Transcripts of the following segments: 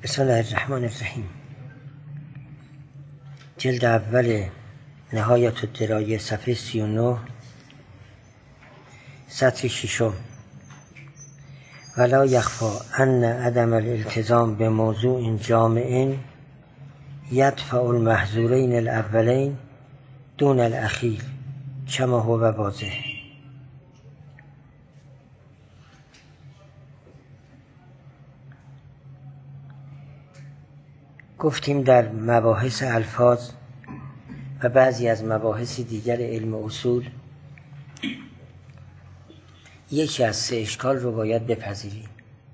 بسم الله الرحمن الرحیم. جلد اول نهایت الدرایه صفحه 39 سطر 6. ولا یخفی ان عدم الالتزام به موضوع جامع یدفع المحظورین الاولین دون الاخیر کما هو واضح. گفتیم در مباحث الفاظ و بعضی از مباحث دیگر علم اصول یکی از سه اشکال رو باید بپذیریم.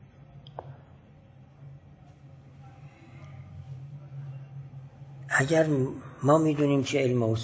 اگر ما میدونیم که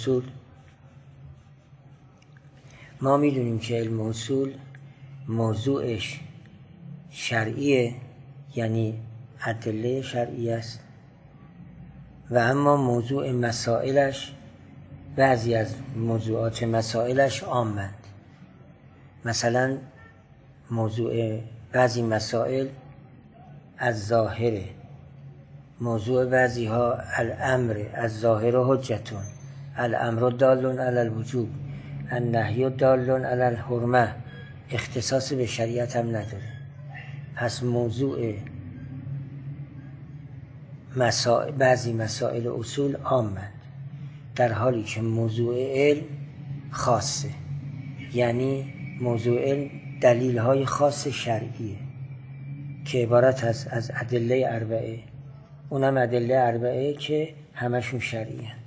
علم اصول موضوعش شرعیه، یعنی ادله شرعی است، و اما موضوع مسائلش، بعضی از موضوعات مسائلش عامند. مثلا موضوع بعضی مسائل از ظاهره، موضوع بعضی ها الامر از ظاهر حجتون، الامر دال علی الوجوب، النهی دال علی الحرمه، اختصاص به شریعت هم نداره. پس موضوع بعضی مسائل اصول عامند، در حالی که موضوع علم خاصه، یعنی موضوع علم دلیل های خاص شرعیه که عبارت است از ادله اربعه، اونم ادله اربعه که همشون شرعی هست.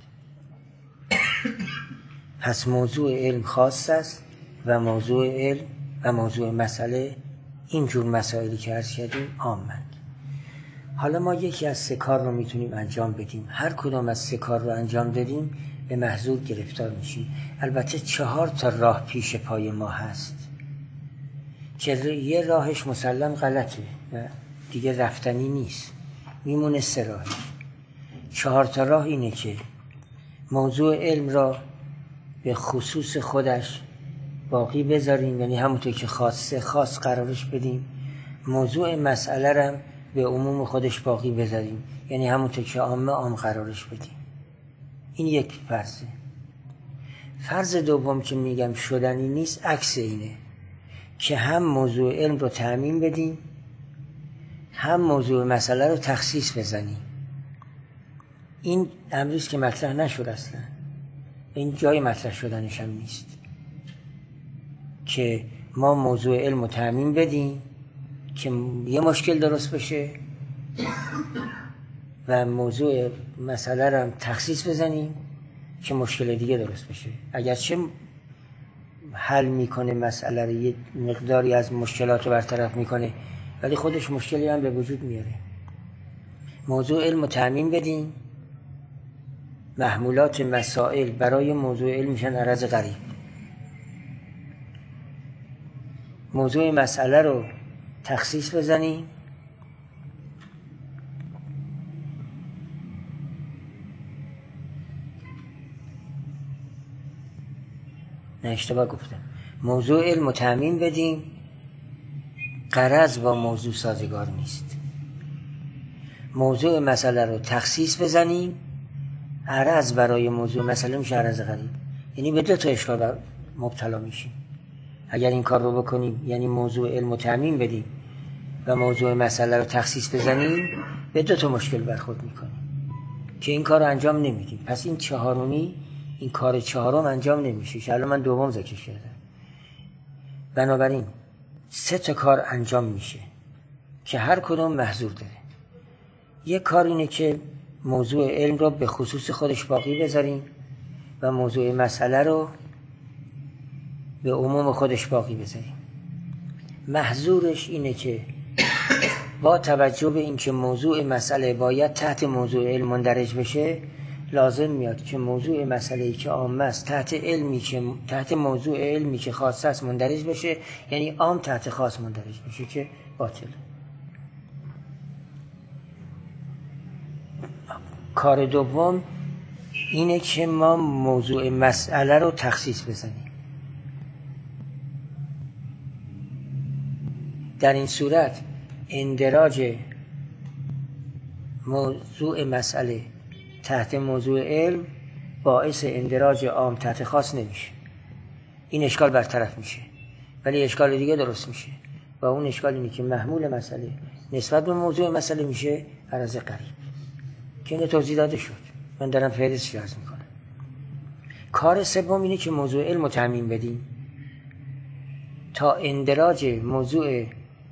پس موضوع علم خاص است و موضوع علم و موضوع مسئله اینجور مسائلی که عرض کردیم عامند. حالا ما یکی از سه کار رو میتونیم انجام بدیم. هر کدام از سه کار رو انجام دادیم به محظور گرفتار میشیم. البته 4 راه پیش پای ما هست که یه راهش مسلم غلطه و دیگه رفتنی نیست، میمونه 3 راهش. 4 راه اینه که موضوع علم را به خصوص خودش باقی بذاریم، یعنی همونطور که خاص قرارش بدیم. موضوع مسئله را به عموم خودش باقی بذاریم، یعنی همونطور که عام قرارش بدیم. این یک فرضه. فرض دوم که میگم شدنی نیست، عکس اینه که هم موضوع علم رو تعمیم بدیم، هم موضوع مسئله رو تخصیص بزنیم. این امریست که مطرح نشد اصلا، این جای مطرح شدنش هم نیست که ما موضوع علم رو تعمیم بدیم که یه مشکل درست بشه و موضوع مسئله رو تخصیص بزنیم که مشکل دیگه درست بشه. اگرچه حل میکنه مسئله رو، یه مقداری از مشکلات رو برطرف میکنه، ولی خودش مشکلی هم به وجود میاره. موضوع علم رو تعمیم بدیم، محمولات مسائل برای موضوع علم میشن عرض غریب. موضوع مسئله رو تخصیص بزنیم، نه اشتباه گفتم، موضوع علم رو تعمیم بدیم، غرض با موضوع سازگار نیست. موضوع مسئله رو تخصیص بزنیم، عرض برای موضوع مسئله میشه عرض غریب. یعنی به 2 اشکال مبتلا میشیم اگر این کار رو بکنیم، یعنی موضوع علم رو تعمیم بدیم و موضوع مسئله رو تخصیص بزنیم، به 2 مشکل برخورد میکنیم که این کار رو انجام نمیدیم. پس این این کار 4م انجام نمیشه که الان من دوم ذکرش کردم. بنابراین 3 کار انجام میشه که هر کدوم محظور داره. یک کار اینه که موضوع علم رو به خصوص خودش باقی بذاریم و موضوع مسئله رو به عموم خودش باقی بذاریم. محظورش اینه که با توجه به اینکه موضوع مسئله باید تحت موضوع علم مندرج بشه، لازم میاد که موضوع مسئله‌ای که عام است تحت موضوع علمی که خاص است مندرج بشه، یعنی عام تحت خاص مندرج بشه که باطل. کار دوم اینه که ما موضوع مسئله رو تخصیص بزنیم. در این صورت اندراج موضوع مسئله تحت موضوع علم باعث اندراج عام تحت خاص نمیشه. این اشکال برطرف میشه، ولی اشکال دیگه درست میشه و اون اشکال اینه که محمول مسئله نسبت به موضوع مسئله میشه عرض قریب که اینو توضیح داده شد. من دارم فهرست عرض میکنم. کار سوم اینه که موضوع علم رو تعمیم بدیم تا اندراج موضوع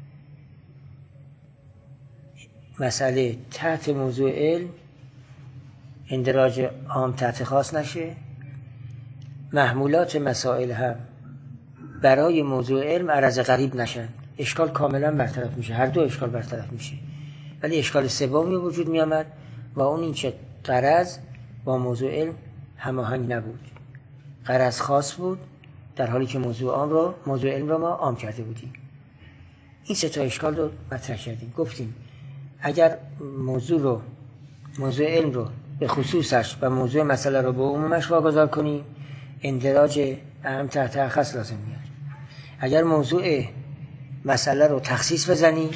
مسئله تحت موضوع علم اندراج عام تحت خاص نشه. محمولات مسائل هم برای موضوع علم عرض غریب نشن. اشکال کاملا برطرف میشه، هر دو اشکال برطرف میشه. ولی اشکال سومی وجود میامد و اون این که غرض با موضوع علم هماهنگ نبود، غرض خاص بود در حالی که موضوع علم رو ما عام کرده بودیم. این سه تا اشکال رو مطرح کردیم. گفتیم اگر موضوع علم رو به خصوصش و موضوع مسئله رو به عمومش واگذار کنیم اندراج اعم تحت اخص لازم میاد. اگر موضوع مسئله رو تخصیص بزنیم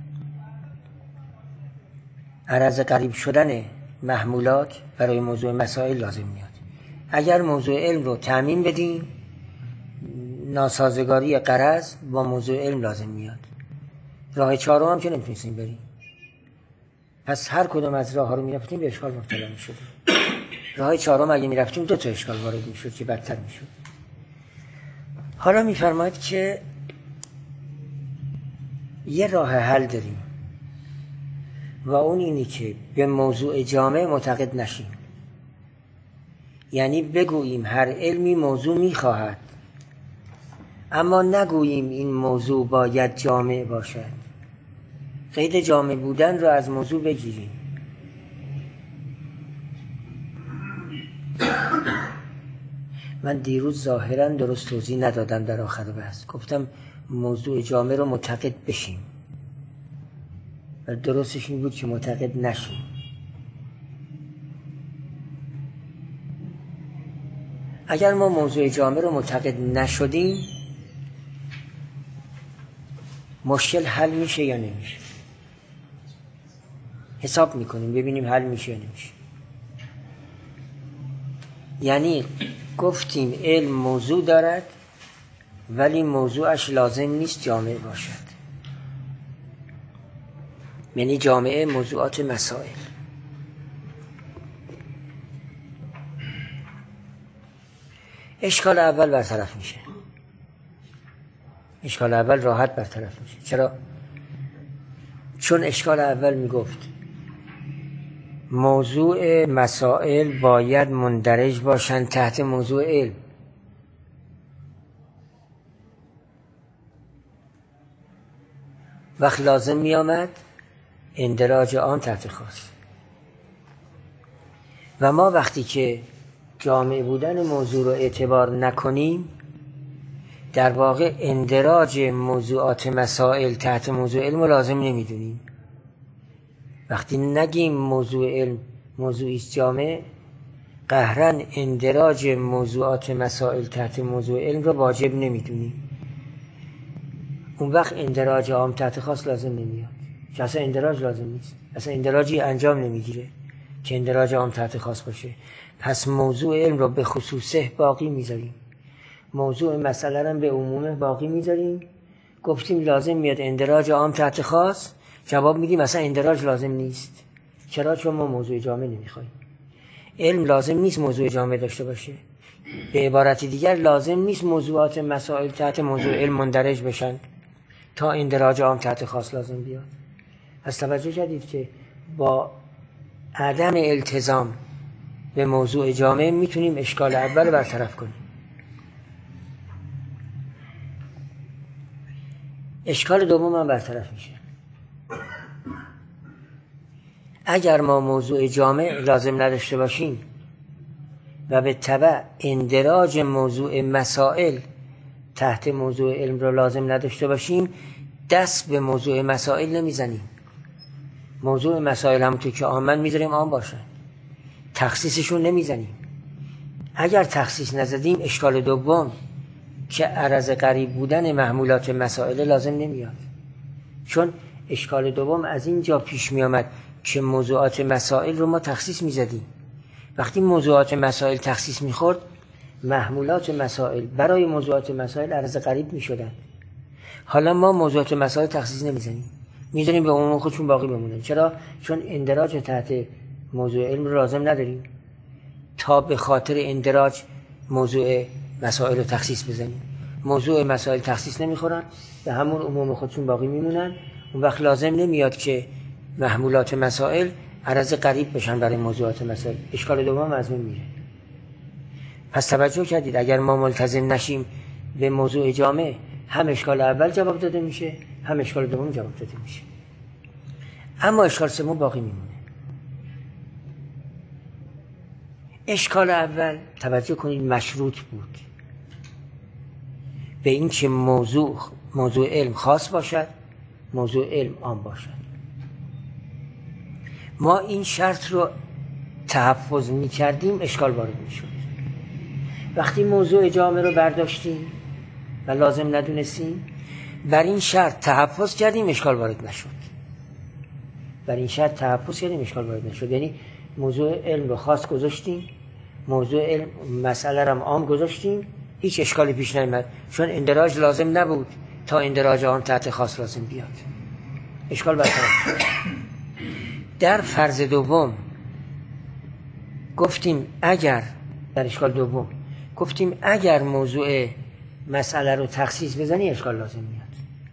عرض قریب شدن محمولات برای موضوع مسائل لازم میاد. اگر موضوع علم رو تعمیم بدیم ناسازگاری غرض با موضوع علم لازم میاد. راه چهارم هم که نمیتونستیم بریم. پس هر کدوم از راه ها رو میرفتیم به اشکال مبتلا میشدیم. راه چهارم اگه میرفتیم دو تا اشکال وارد میشد که بدتر میشد. حالا میفرماید که یه راه حل داریم و اون اینی که به موضوع جامع معتقد نشیم. یعنی بگوییم هر علمی موضوع میخواهد اما نگوییم این موضوع باید جامع باشد. قید جامع بودن رو از موضوع بگیریم. من دیروز ظاهرا درست توضیح ندادم در آخر بحث. گفتم موضوع جامع رو معتقد بشیم و درستش این بود که معتقد نشیم. اگر ما موضوع جامع رو معتقد نشدیم مشکل حل میشه یا نمیشه. حساب میکنیم ببینیم حل میشه یا نمیشه. یعنی گفتیم علم موضوع دارد ولی موضوعش لازم نیست جامع باشد. یعنی جامعه موضوعات مسائل. اشکال اول برطرف میشه. اشکال اول راحت برطرف میشه. چرا؟ چون اشکال اول میگفت موضوع مسائل باید مندرج باشند تحت موضوع علم. وقت لازم می آمد اندراج آن تحت خاص. و ما وقتی که جامع بودن موضوع رو اعتبار نکنیم در واقع اندراج موضوعات مسائل تحت موضوع علم رو لازم نمیدونیم. وقتی نگیم موضوع علم موضوعی است جامع قهرن اندراج موضوعات مسائل تحت موضوع علم رو واجب نمیدونیم. اون وقت اندراج عام تحت خاص لازم نمیاد که اصلا اندراج لازم نیست. اصلا اندراجی انجام نمیگیره که اندراج عام تحت خاص باشه. پس موضوع علم رو به خصوصه باقی میذاریم، موضوع مسئله رو به عمومه باقی میذاریم. گفتیم لازم میاد اندراج عام تحت خاص، جواب میدیم اصلا اندراج لازم نیست. چرا؟ چون ما موضوع جامع نمیخوایم. علم لازم نیست موضوع جامع داشته باشه. به عبارت دیگر لازم نیست موضوعات مسائل تحت موضوع علم مندرج بشن تا اندراج عام تحت خاص لازم بیاد. پس توجه کردید که با عدم التزام به موضوع جامع میتونیم اشکال اول برطرف کنیم. اشکال دوم هم برطرف میشه. اگر ما موضوع جامع لازم نداشته باشیم و به تبع اندراج موضوع مسائل تحت موضوع علم رو لازم نداشته باشیم دست به موضوع مسائل نمیزنیم. موضوع مسائل همونطور که عامن میذاریم عام باشه، تخصیصشون نمیزنیم. اگر تخصیص نزدیم اشکال دوم که عرض قریب بودن محمولات مسائل لازم نمیاد. چون اشکال دوم از اینجا پیش می آمد که موضوعات مسائل رو ما تخصیص میزدیم. وقتی موضوعات مسائل تخصیص میخورد، محمولات مسائل برای موضوعات مسائل عرض قریب میشدن. حالا ما موضوعات مسائل تخصیص نمیزنیم، میذاریم به عموم خودشون باقی بمونن. چرا؟ چون اندراج تحت موضوع علم رو لازم نداریم تا به خاطر اندراج موضوع مسائل رو تخصیص بزنیم. موضوع مسائل تخصیص نمیخورن، به همون عموم خودشون باقی میمونن. اون وقت لازم نمیاد که محمولات مسائل عرض قریب بشن برای موضوعات مسائل. اشکال دوم از بین میره. پس توجه کردید اگر ما ملتزم نشیم به موضوع جامع، هم اشکال اول جواب داده میشه، هم اشکال دوم جواب داده میشه، اما اشکال سوم باقی میمونه. اشکال اول توجه کنید مشروط بود به این که موضوع علم خاص باشد، موضوع علم عام باشد. ما این شرط رو تحفظ میکردیم، اشکال وارد میشد. وقتی موضوع جامع رو برداشتیم و لازم ندونستیم، بر این شرط تحفظ کردیم، اشکال وارد نشد. بر این شرط تحفظ کردیم، اشکال وارد نشد. یعنی موضوع علم رو خاص گذاشتیم، موضوع علم مسئله رو عام گذاشتیم، هیچ اشکالی پیش نیامد، چون اندراج لازم نبود تا اندراج عام تحت خاص لازم بیاد. اشکال برطرف. در فرض دوم گفتیم اگر در اشکال دوم گفتیم اگر موضوع مسئله رو تخصیص بزنی اشکال لازم میاد.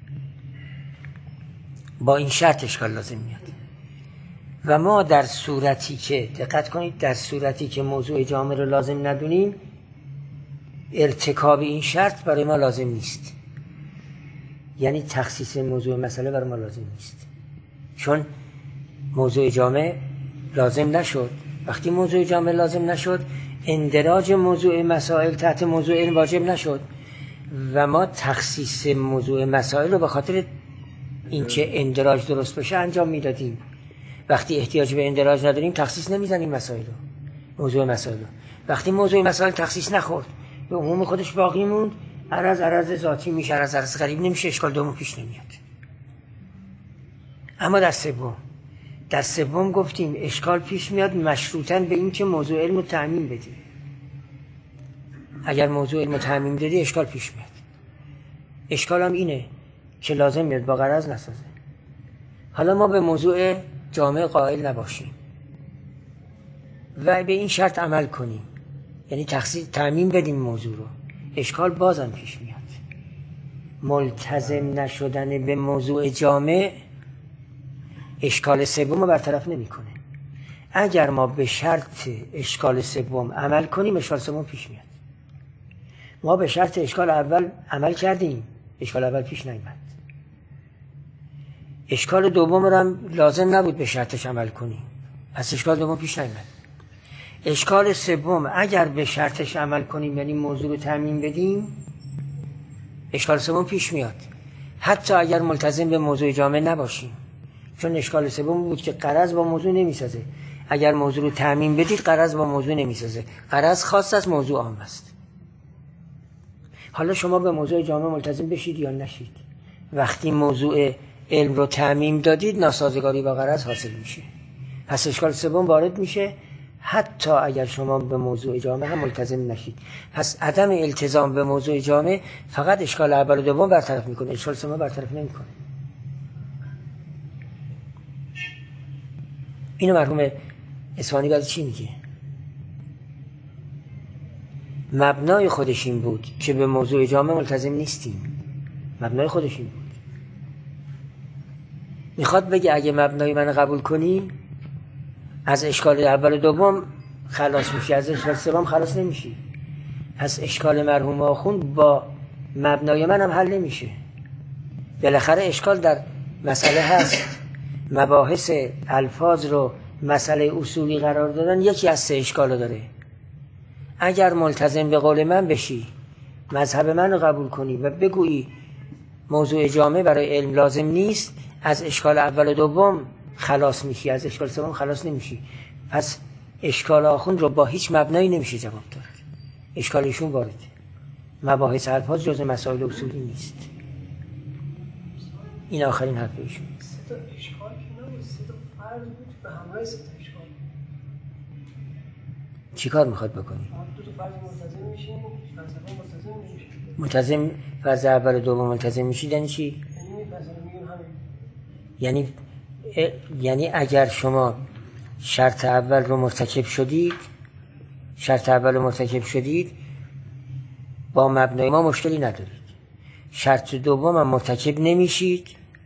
با این شرط اشکال لازم میاد. و ما در صورتی که دقت کنید، در صورتی که موضوع جامع رو لازم ندونیم، ارتکاب این شرط برای ما لازم نیست. یعنی تخصیص موضوع مسئله برای ما لازم نیست، چون موضوع جامع لازم نشد. وقتی موضوع جامع لازم نشد، اندراج موضوع مسائل تحت موضوع علم واجب نشد و ما تخصیص موضوع مسائل رو به خاطر اینکه اندراج درست بشه انجام میدادیم. وقتی احتیاج به اندراج نداریم تخصیص نمیزنیم مسائل رو، موضوع مسائل رو. وقتی موضوع مسائل تخصیص نخورد، به عموم خودش باقی موند، عرض ذاتی میشه، عرض غریب نمیشه، اشکال دوم پیش نمیاد. اما در سوم گفتیم اشکال پیش میاد مشروطاً به این که موضوع علم رو تعمیم بدیم. اگر موضوع علم رو تعمیم دادی اشکال پیش میاد. اشکال هم اینه که لازم میاد با غرض نسازه. حالا ما به موضوع جامع قائل نباشیم و به این شرط عمل کنیم، یعنی تعمیم بدیم موضوع رو، اشکال بازم پیش میاد. ملتزم نشدن به موضوع جامع اشکال سوم رو برطرف نمیکنه. اگر ما به شرط اشکال سوم عمل کنیم اشکال سوم پیش میاد. ما به شرط اشکال اول عمل کردیم، اشکال اول پیش نیامد. اشکال دوم رو هم لازم نبود به شرطش عمل کنیم، پس اشکال دوم پیش نیامد. اشکال سوم اگر به شرطش عمل کنیم، یعنی موضوع رو تعمیم بدیم، اشکال سوم پیش میاد، حتی اگر ملتزم به موضوع جامع نباشیم، چون اشکال سوم بود که غرض با موضوع نمیسازه. اگر موضوع رو تعمیم بدید غرض با موضوع نمیسازه، غرض خاص از موضوع عام است. حالا شما به موضوع جامع ملتزم بشید یا نشید، وقتی موضوع علم رو تعمیم دادید ناسازگاری با غرض حاصل میشه، پس اشکال سوم وارد میشه حتی اگر شما به موضوع جامع هم ملتزم نشید. پس عدم التزام به موضوع جامع فقط اشکال اول و دوم برطرف میکنه، اشکال سوم برطرف نمیکنه. اینو مرحوم اصفهانی بعد چی میگه؟ مبنای خودش این بود که به موضوع جامع ملتزم نیستیم. مبنای خودش این بود. میخواد بگه اگه مبنای من قبول کنی از اشکال اول و دوم خلاص میشی، از اشکال سوم خلاص نمیشی. پس اشکال مرحوم آخوند با مبنای من هم حل نمیشه. بالاخره اشکال در مسئله هست. مباحث الفاظ رو مسئله اصولی قرار دادن یکی از سه اشکال داره. اگر ملتزم به قول من بشی، مذهب من رو قبول کنی و بگویی موضوع جامع برای علم لازم نیست، از اشکال اول و دوم خلاص میشی، از اشکال سوم خلاص نمیشی. پس اشکال آخوند رو با هیچ مبنایی نمیشه جواب داد. اشکالشون وارده. مباحث الفاظ جز مسائل اصولی نیست. این آخرین حرف ایشون. سه تا اشکال که نبود، سه تا فرض بود به همراه سه تا اشکال چی کار میخواد بکنی؟ دو تا فرض ملتزم میشیم، فلسفه ملتزم نمیشیم. ملتزم فرض اول و دوم ملتزم میشید یعنی چی؟ یعنی میپذیریم میگیم همین. یعنی اگر شما شرط اول رو مرتکب شدید با مبنای ما مشکلی ندارید. شرط دوم هم مرتکب نمیشید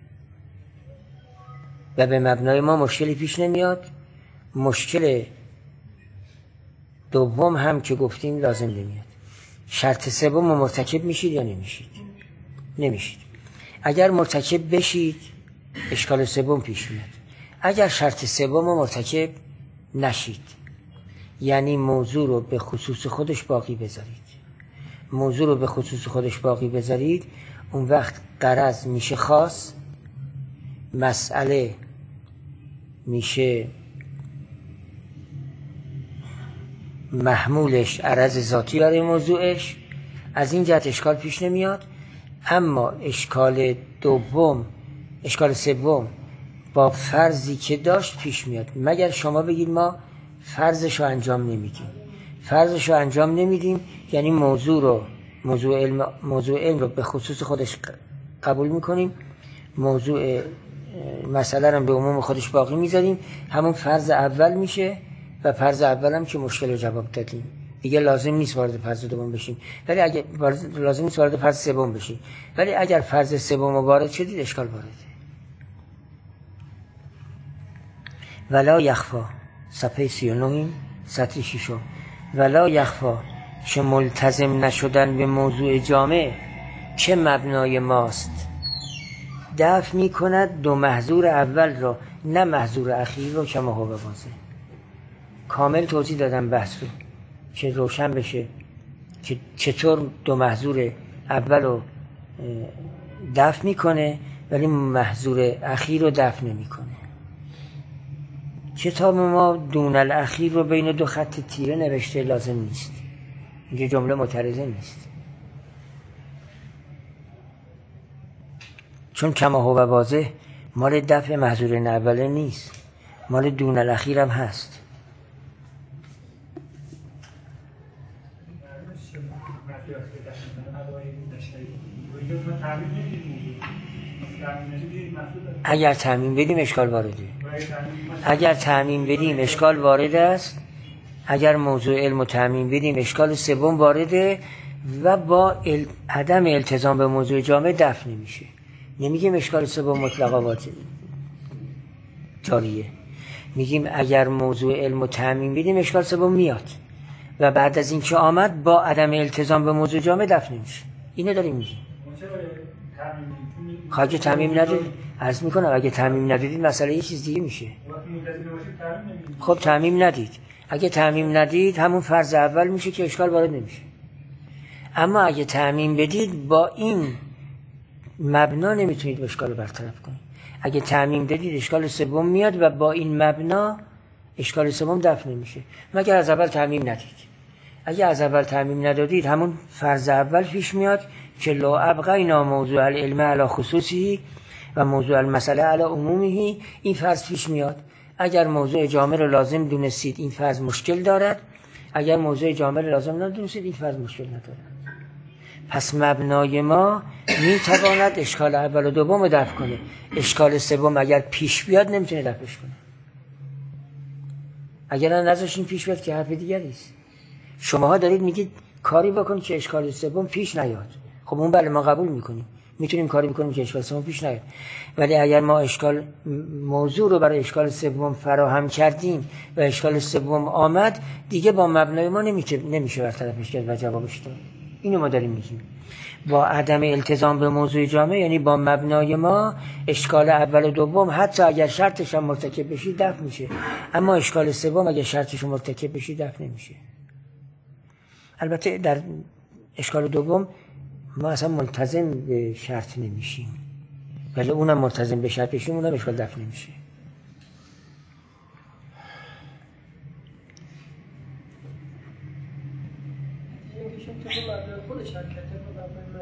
و به مبنای ما مشکلی پیش نمیاد. مشکل دوم هم که گفتیم لازم نمیاد. شرط سوم رو مرتکب میشید یا نمیشید؟ نمیشید. اگر مرتکب بشید اشکال سوم پیش میاد. اگر شرط سوم رو مرتکب نشید یعنی موضوع رو به خصوص خودش باقی بذارید، اون وقت غرض میشه خاص، مسئله میشه محمولش عرض ذاتی برای موضوعش، از این جهت اشکال پیش نمیاد. اما اشکال سوم با فرضی که داشت پیش میاد، مگر شما بگید ما فرضش رو انجام نمیدیم یعنی موضوع علم رو به خصوص خودش قبول میکنیم، موضوع مسئله رو به عموم خودش باقی میذاریم، همون فرض اول میشه و فرض اول هم که مشکل رو جواب دادیم دیگه لازم نیست وارد فرض دوم بشیم، ولی اگه لازم نیست وارد فرض سوم بشیم، ولی اگر فرض سوم وارد شدید اشکال وارده. ولا یخفا صفحه 39 سطر 6 ولا یخفا که ملتزم نشدن به موضوع جامع چه مبنای ماست، دفع می کند دو محظور اول را نه محظور اخیر را که ما واضح. کامل توضیح دادم بحث رو که روشن بشه که چطور دو محظور اول رو دفع میکنه ولی محظور اخیر رو دفع نمیکنه. کتاب ما دون الاخیر رو بین دو خط تیره نوشته، لازم نیست، اینجا جمله معترضه نیست، چون کما هو واضح مال دفع محظور اوله نیست، مال دون الاخیر هم هست. اگر تعمیم بدیم اشکال وارده. است. اگر موضوع علم و تعمیم بدیم اشکال سوم وارده و با عدم التزام به موضوع جامع دفع نمیشه. نمیگیم اشکال سوم مطلقا جاریه، میگیم اگر موضوع علم و تعمیم بدیم اشکال سوم میاد و بعد از این که آمد با عدم التزام به موضوع جامع دفع نمیشه. اینو داریم میگیم. اگه تعمیم ندادید عرض میکنم اگه تعمیم ندادید مسئله یه چیز دیگه میشه. خب تعمیم ندید، اگه تعمیم ندید همون فرض اول میشه که اشکال وارد نمیشه. اما اگه تعمیم بدید با این مبنا نمیتونید اشکال رو برطرف کنید. اگه تعمیم دادید اشکال سوم میاد و با این مبنا اشکال سوم دفع نمیشه مگر از اول تعمیم ندید. اگه از اول تعمیم ندادید همون فرض اول پیش میاد که لا ابقینا موضوع العلم علی خصوصی و موضوع المسئله علی عمومی. این فرض پیش میاد اگر موضوع جامع رو لازم دونستید این فرض مشکل دارد، اگر موضوع جامع رو لازم ندونستید این فرض مشکل ندارد. پس مبنای ما میتواند اشکال اول و دوم رو دفع کنه، اشکال سوم اگر پیش بیاد نمیتونه دفعش کنه. اگر نذاشین پیش بیاد که حرف دیگری است. شماها دارید میگید کاری بکنید که اشکال سوم پیش نیاد. خب اون بله ما قبول میکنیم، میتونیم کاری بکنیم که اشکال سوم پیش نیاد، ولی اگر ما موضوع رو برای اشکال سوم فراهم کردیم و اشکال سوم آمد دیگه با مبنای ما نمیشه برطرفش کرد و جوابش داد. اینو ما داریم میگیم. با عدم التزام به موضوع جامع یعنی با مبنای ما اشکال اول و دوم حتی اگر شرطش هم مرتکب بشید دفع میشه، اما اشکال سوم اگر شرطش مرتکب بشید دفع نمیشه. البته در اشکال دوم ما اصلا ملتزم به شرط نمیشیم، ولی اونم ملتزم به شرط بشیم اونم اشکال دفع نمیشه.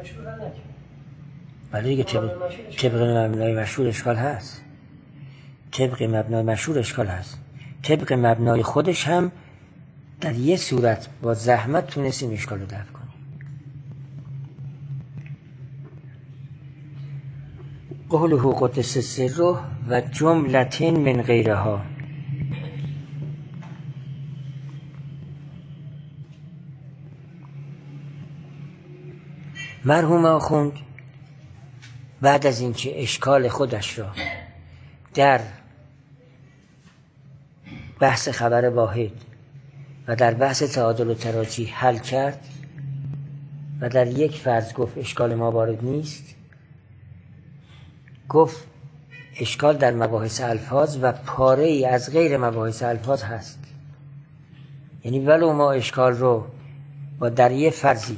ولی دیگه طبق مبنای مشهور اشکال هست. طبق مبنای مشهور اشکال هست. طبق مبنای خودش هم در یه صورت با زحمت تونستیم اشکال رو دفع کنیم. قوله قدس سره و جملة من غیرها. مرحوم آخوند بعد از اینکه اشکال خودش را در بحث خبر واحد و در بحث تعادل و تراجیح حل کرد و در یک فرض گفت اشکال ما وارد نیست، گفت اشکال در مباحث الفاظ و پاره ای از غیر مباحث الفاظ هست. یعنی ولو ما اشکال رو با در یک فرضی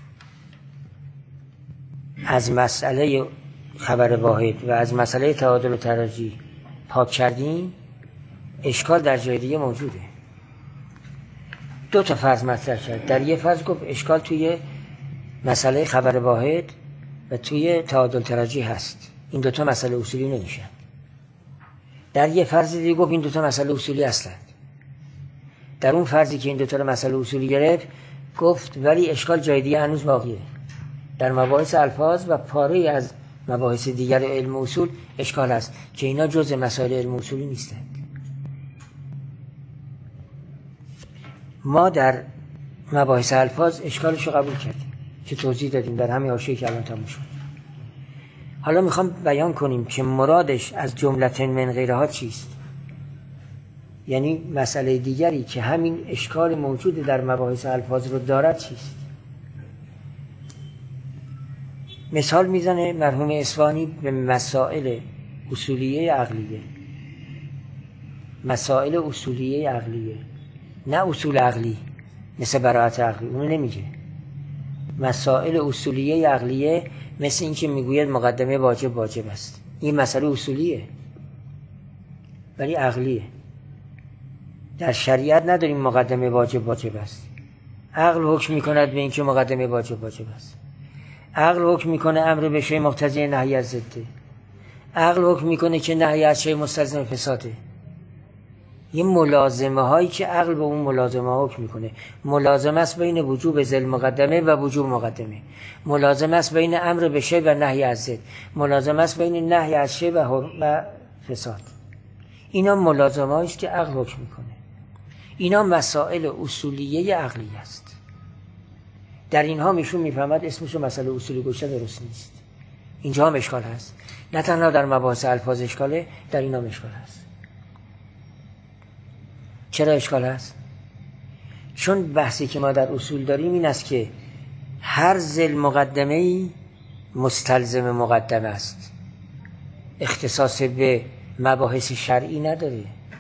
از مسئله خبر واحد و از مسئله تعادل و تراجیح پاک کردیم، اشکال در جای دیگه موجوده. دو تا فرض مطرح کرد. در یک فرض گفت اشکال توی مسئله خبر واحد و توی تعادل تراجیح هست. این دوتا مسئله اصولی نمیشن. در یک فرض دیگه گفت این دوتا مسئله اصولی هستند. در اون فرضی که این دوتا مسئله اصولی گرفت گفت ولی اشکال جای دیگه هنوز باقیه. در مباحث الفاظ و پاره از مباحث دیگر علم اصول اشکال هست که اینا جزء مسائل علم اصولی نیستند. ما در مباحث الفاظ اشکالش رو قبول کردیم که توضیح دادیم در همین حاشیه که الان تموم شد. حالا میخوام بیان کنیم که مرادش از جملة من غیرها چیست. یعنی مسئله دیگری که همین اشکال موجود در مباحث الفاظ رو دارد چیست. مثال میزنه مرحوم اصفهانی به مسائل اصولیه عقلیه. مسائل اصولیه عقلیه، نه اصول عقلی مثل براءت عقلی، اونو نمیگه. مسائل اصولیه عقلیه مثل این که میگوید مقدمه واجب واجب است. این مسئله اصولیه ولی عقلیه. در شریعت نداریم مقدمه واجب واجب است. عقل حکم میکند به این که مقدمه واجب واجب است. عقل حکم میکنه امر به شیء مقتضی نهی از ضده. عقل حکم میکنه که نهی از شیء مستلزم فساده. یه ملازمه هایی که عقل به اون ملازمه ها حکم میکنه. ملازمه است بین وجوب ذل مقدمه و وجوب مقدمه. ملازمه است بین امر به شیء و نهی از ضد. ملازمه است بین نهی از شیء و فساد. اینا ملازمه هایی است که عقل حکم میکنه. اینا مسائل اصولیه عقلی است. در اینها میشون میفهمد اسمشو مسئله اصولی گوشه درست نیست. اینجا هم اشکال هست. نه تنها در مباحث الفاظ اشکاله، در اینا هم اشکال هست. چرا اشکال هست؟ چون بحثی که ما در اصول داریم این است که هر ذل مقدمه‌ای مستلزم مقدمه است. اختصاص به مباحث شرعی نداره.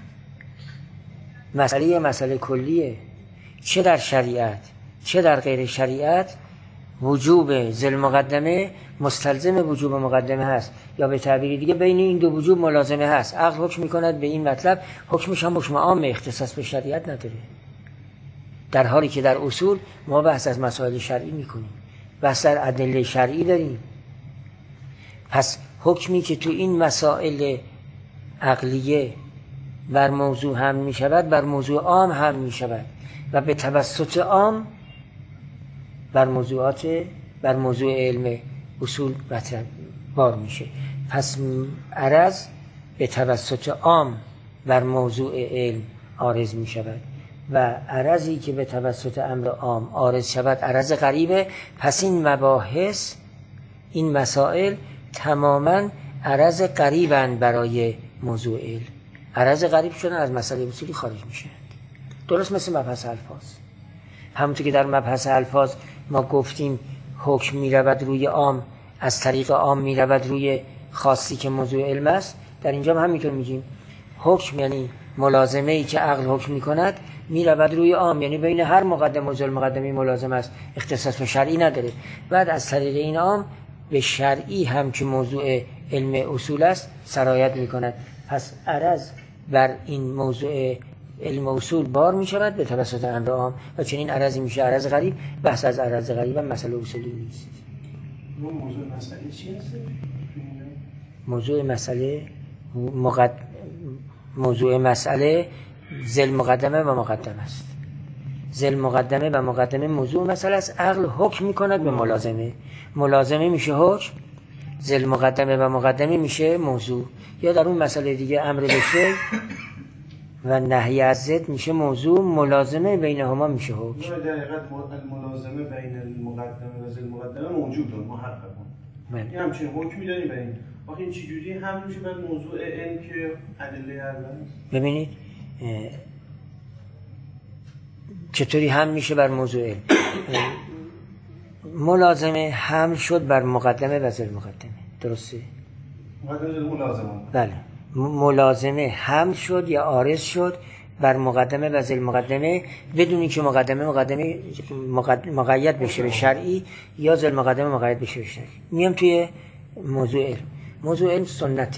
مسئله کلیه. چه در شریعت چه در غیر شریعت وجوب ذل مقدمه مستلزم وجوب مقدمه هست، یا به تعبیر دیگه بین این دو وجوب ملازمه هست. عقل حکم میکند به این مطلب، حکمش هم حکم عام، اختصاص به شریعت نداره. در حالی که در اصول ما بحث از مسائل شرعی میکنیم، بحث در ادله شرعی داریم. پس حکمی که تو این مسائل عقلیه بر موضوع هم میشود بر موضوع عام هم میشود و به توسط عام بر موضوع علم اصول بار میشه. پس عرض به توسط عام بر موضوع علم عارض میشود و عرضی که به توسط امر عام عارض شود عرض غریبه. پس این مباحث، این مسائل تماما عرض غریبن برای موضوع علم. عرض غریب شدن از مسئله اصولی خارج میشه. درست مثل مبحث الفاظ. همونطور که در مبحث الفاظ ما گفتیم حکم میرود روی عام، از طریق عام میرود روی خاصی که موضوع علم است، در اینجا هم همینطور میگیم حکم یعنی ملازمه ای که عقل حکم میکند میرود روی عام، یعنی بین هر مقدم و ذل مقدمه ملازمه است، اختصاص به شرعی نداره. بعد از طریق این عام به شرعی هم که موضوع علم اصول است سرایت میکند. پس عرض بر این موضوع علم اصول بار می شود به توسط امر عام و چنین عرضی میشه عرض غریب. بحث از عرض غریب هم مسئله اصولی نیست. موضوع مسئله چی هست؟ موضوع مسئله موضوع مسئله ذل مقدمه و مقدمه است. ذل مقدمه و مقدمه موضوع مسئله است. عقل حکم میکند به ملازمه، ملازمه میشه حکم، ذل مقدمه و مقدمه میشه موضوع. یا در اون مسئله دیگه امر به شی و نهی از ضد میشه موضوع، ملازمه بینهما میشه حکم. در حقیقت ملازمه بین المقدمه و ذل مقدمه موجود دارد محققا. این همچین حکمی داریم به این. آخه این چجوری هم میشه بر موضوع علم که ادله اول است؟ ببینید چطوری هم میشه بر موضوع علم. ملازمه هم شد بر مقدمه و ذل مقدمه، درسته؟ مقدمه ذل ملازمه. بله، ملازمه هم شد یا عارض شد بر مقدمه و ذل مقدمه بدون اینکه مقدمه مقید بشه به شرعی یا ذل مقدمه مقید بشه به شرعی. میام توی موضوع علم. موضوع علم سنته،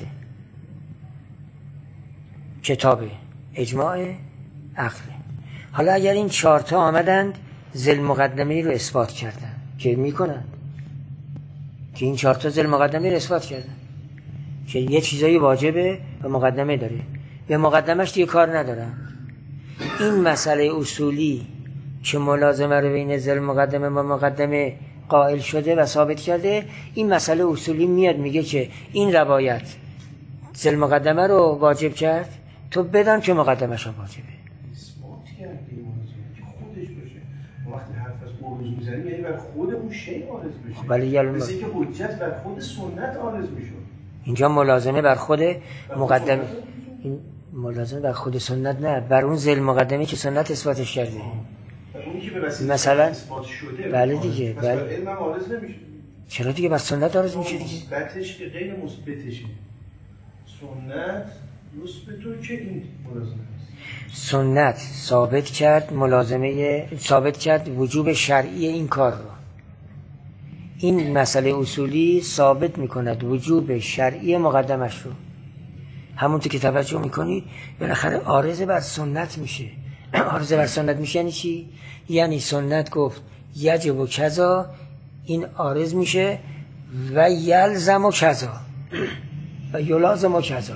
کتابه، اجماع، عقله. حالا اگر این 4 تا آمدند ذل مقدمه رو اثبات کردن که میکنن که این 4 تا ذل مقدمه رو اثبات کردن که یه چیزایی واجبه و مقدمه داره، به مقدمش دیگه کار ندارن. این مسئله اصولی که ملازمه رو بین ذل مقدمه و مقدمه قائل شده و ثابت کرده، این مسئله اصولی میاد میگه که این روایت ذل مقدمه رو واجب کرد، تو بدان که مقدمش هم واجبه. اثبات کردیم که خودش باشه. وقتی حرف از عروض میزنیم یعنی بر خود اون شی عارض بشه. ولی مثل اینکه حجت بر خود سنت عارض میشه. اینجا ملازمه بر خود مقدمه، این ملازمه بر خود سنت نه، بر اون ذل مقدمه که سنت اثباتش کرده. اونی که به وسیله مثلا اثبات شده بله دیگه، بله. علم هم عارض نمیشه. چرا دیگه بر سنت عارض میشه دیگه؟ مثبتش که غیر مثبتشه. سنت مثبتو که این ملازمه است. سنت ثابت کرد ثابت کرد وجوب شرعی این کار رو. این مسئله اصولی ثابت میکند وجوب شرعی مقدمش رو. همونطور که توجه میکنید بالاخره عارض بر سنت میشه. عارض بر سنت میشه یعنی چی؟ یعنی سنت گفت یجب و کذا، این عارض میشه و یلزم و کذا و یلازم و کذا.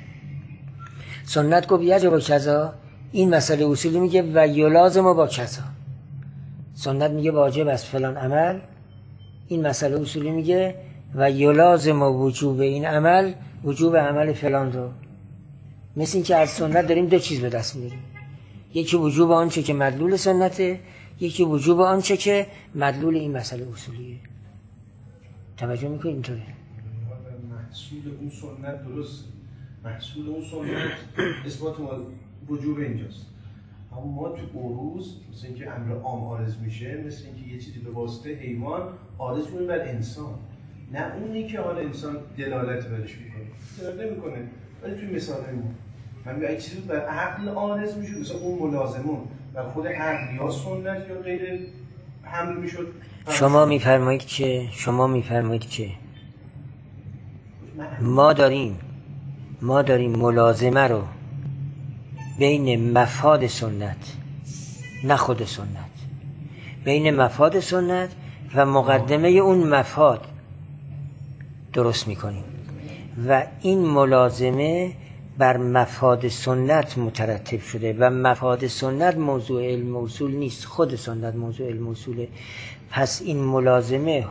سنت گفت یجب و کذا، این مسئله اصولی میگه و یلازم و با کذا. سنت میگه واجب است فلان عمل، این مسئله اصولی میگه و یلازم و وجوب این عمل وجوب عمل فلان رو. مثل این که از سنت داریم 2 چیز به دست میاریم، یکی وجوب آنچه که مدلول سنته، یکی وجوب آنچه که مدلول این مسئله اصولیه. توجه میکنید اینطوره؟ محصول اون سنت درست، محصول اون سنت اثبات وجوب اینجاست. اما ما تو عروض مثل اینکه امر عام عارض میشه، مثل اینکه یه چیزی به واسطه حیوان عارض میشه بر انسان، نه اونی که حالا انسان دلالت برش میکنه، دلالت نمیکنه. ولی توی مثال ما من میگم چیزی بر عقل عارض میشه، مثلا اون ملازمون بر خود عقل یا سنت یا غیر حمل میشد. شما میفرمایید که ما داریم ملازمه رو بین مفاد سنت، نه خود سنت، بین مفاد سنت و مقدمه اون مفاد درست میکنیم و این ملازمه بر مفاد سنت مترتب شده و مفاد سنت موضوع علم اصول نیست، خود سنت موضوع علم اصوله. پس این ملازمه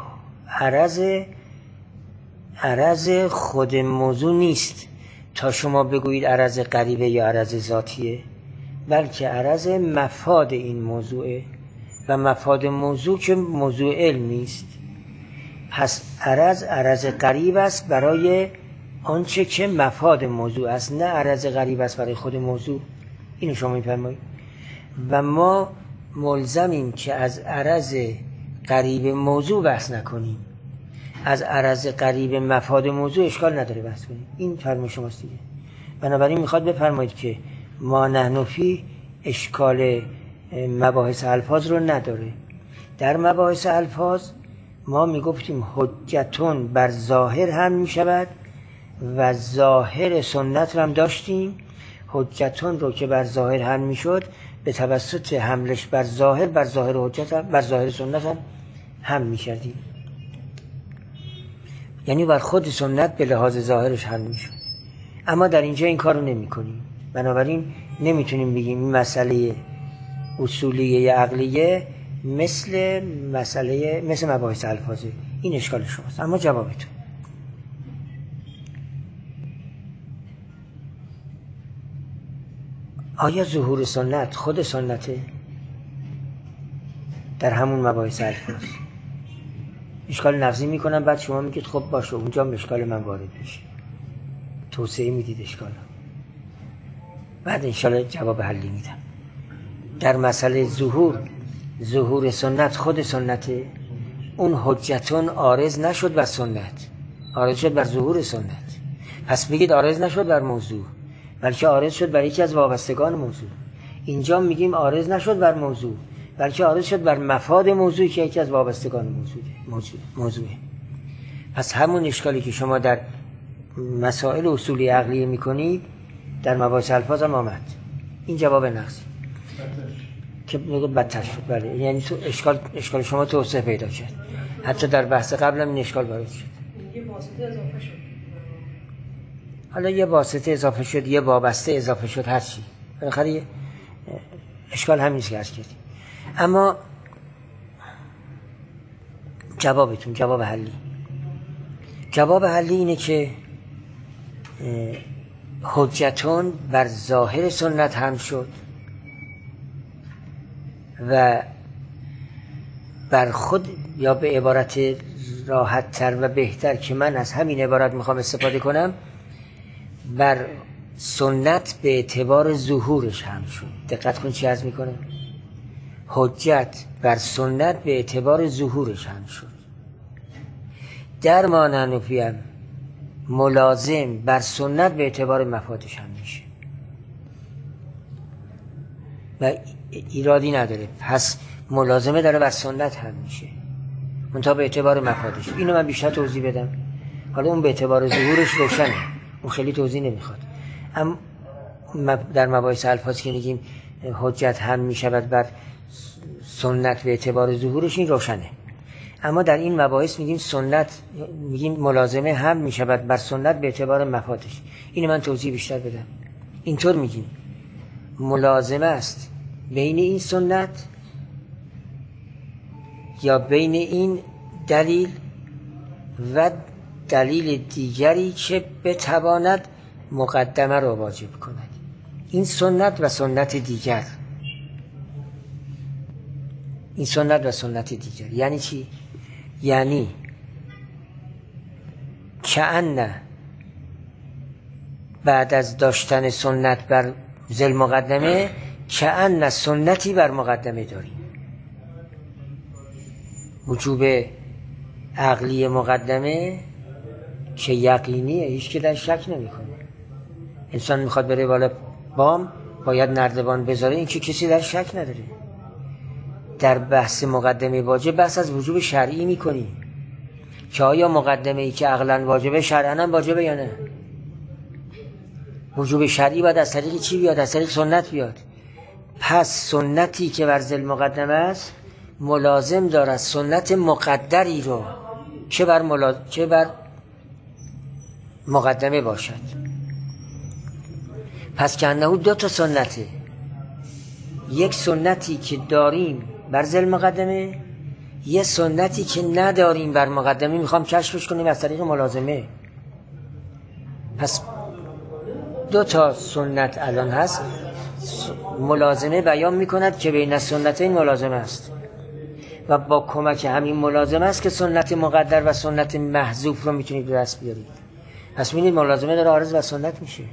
عرض خود موضوع نیست تا شما بگویید عرض غریبه یا عرض ذاتیه، بلکه عرض مفاد این موضوعه و مفاد موضوع که موضوع علم نیست. پس عرض غریب است برای آنچه که مفاد موضوع است، نه عرض غریب است برای خود موضوع. اینو شما میفرمایید. و ما ملزمیم که از عرض غریب موضوع بحث نکنیم، از عرض غریب مفاد موضوع اشکال نداره بحث کنیم. این فرمان شماست دیگه. بنابراین میخواد بفرمایید که ما نحن فی اشکال مباحث الفاظ رو نداره. در مباحث الفاظ ما میگفتیم حجتون بر ظاهر هم میشود و ظاهر سنت رو هم داشتیم. حجتون رو که بر ظاهر هم میشد به توسط حملش بر ظاهر حجت هم بر ظاهر سنت هم میکردیم، یعنی بر خود سنت به لحاظ ظاهرش هم میشد. اما در اینجا این کار رو نمی کنیم. بنابراین نمیتونیم بگیم این مسئله اصولیه عقلیه مثل مباحث الفاظه. این اشکال شماست. اما جوابتون آیا ظهور سنت خود سنته؟ در همون مباحث الفاظ اشکال لفظی میکنم، بعد شما میگید خب باشه اونجا اشکال من وارد میشه، توسعه میدید اشکال، بعد انشالله جواب حلی میدم. در مسئله ظهور سنت خود سنته، اون حجتون عارض نشد بر سنت، عارض شد بر ظهور سنت. پس بگید عارض نشد بر موضوع، بلکه عارض شد بر یکی از وابستگان موضوع. اینجا میگیم عارض نشد بر موضوع، بلکه عارض شد بر مفاد موضوعی که یکی از وابستگان موضوعه. پس همون اشکالی که شما در مسائل اصولی عقلیه میکنید در مباحث الفاظ هم آمد. این جواب نقصی که بدتر شد. بله، یعنی تو اشکال شما توسعه پیدا کرد. حتی در بحث قبل هم این اشکال وارد شد. یه واسطه اضافه شد. حالا یه واسطه اضافه شد، یه وابسته اضافه شد، هر چی. بالاخره اشکال همین است که عرض کردیم. اما جوابتون، جواب حلی اینه که حجتون بر ظاهر سنت هم شد و بر خود، یا به عبارت راحت تر و بهتر که من از همین عبارت میخوام استفاده کنم، بر سنت به اعتبار ظهورش هم شد. دقت کن چی عرض میکنم. حجت بر سنت به اعتبار ظهورش هم شد. در ما ننوفیم ملازم بر سنت به اعتبار مفادش هم میشه و ایرادی نداره. پس ملازمه داره بر سنت هم میشه، منتها به اعتبار مفادش. اینو من بیشتر توضیح بدم. حالا اون به اعتبار ظهورش روشنه، اون خیلی توضیح نمیخواد. اما در مباحث الفاظ که میگیم حجت هم میشود بر سنت به اعتبار ظهورش، این روشنه. اما در این مباحث میگیم ملازمه هم میشود بر سنت به اعتبار مفادش. اینو من توضیح بیشتر بدم. اینطور میگیم ملازمه است بین این سنت یا بین این دلیل و دلیل دیگری که بتواند مقدمه را واجب کند. این سنت و سنت دیگر. این سنت و سنت دیگر یعنی چی؟ یعنی کأن بعد از داشتن سنت بر ذل مقدمه، کأن سنتی بر مقدمه داریم. وجوب عقلی مقدمه که یقینیه، هیچ که در شک نمیکنه. انسان میخواد بره بالا بام، باید نردبان بذاره، این که کسی در شک نداره. در بحث مقدمه واجب بحث از وجوب شرعی میکنی که آیا مقدمه ای که عقلا واجبه شرعا هم واجبه یا نه. وجوب شرعی باید از طریق چی بیاد؟ از طریق سنت بیاد. پس سنتی که بر ذل مقدمه است ملازم دارد سنت مقدری رو چه بر مقدمه باشد. پس که انه دو تا سنته، یک سنتی که داریم بر ذل مقدمه، یه سنتی که نداریم بر مقدمه، میخوام کشفش کنیم از طریق ملازمه. پس دو تا سنت الان هست، ملازمه بیان میکند که بین سنتین ملازمه است و با کمک همین ملازمه است که سنت مقدر و سنت محذوف رو میتونید به دست بیارید. پس می‌بینید ملازمه داره عارض و سنت میشه،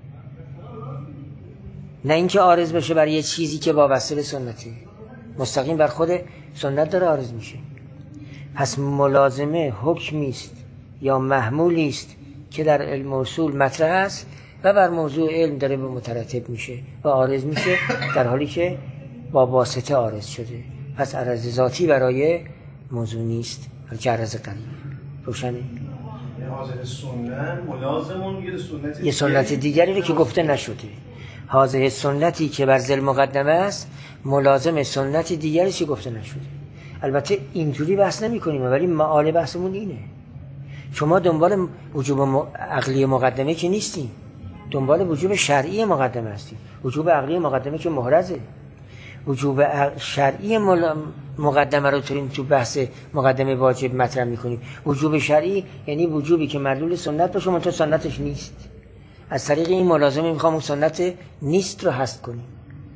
نه اینکه عارض بشه بر یه چیزی که وابسته به سنتی، مستقیم بر خود سنت داره عارض میشه. پس ملازمه حکمی است یا محمولی است که در علم اصول مطرح است و بر موضوع علم داره به مترتب میشه و عارض میشه، در حالی که با واسطه عارض شده. پس عرض ذاتی برای موضوع نیست، بلکه عرض قریب. روشنه؟ حاضر سنت ملازمون یه سنت دیگری رو که گفته نشده. حاضر سنتی که بر ذل مقدمه است ملازم سنت دیگری که گفته نشده. البته اینجوری بحث نمی کنیم، ولی معال بحثمون اینه. شما دنبال وجوب عقلی مقدمه که نیستیم، دنبال وجوب شرعی مقدمه هستیم. وجوب عقلی مقدمه که محرزه. وجوب شرعی مقدمه رو تو بحث مقدمه واجب مطرح میکنیم. وجوب شرعی یعنی وجوبی که معلول سنت باشه منتها سنتش نیست. از طریق این ملازمه میخوام اون سنت نیست رو حذف کنیم.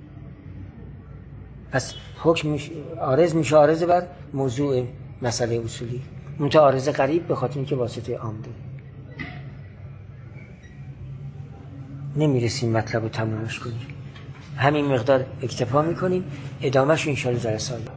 پس حکم عارض میشه عارض بر موضوع مسئله اصولی، منتها عارض غریب به خاطر اینکه واسطه عام داره. نمیرسیم مطلب رو تمومش کنیم، همین مقدار اکتفا میکنیم. ادامهش انشاءالله جلسه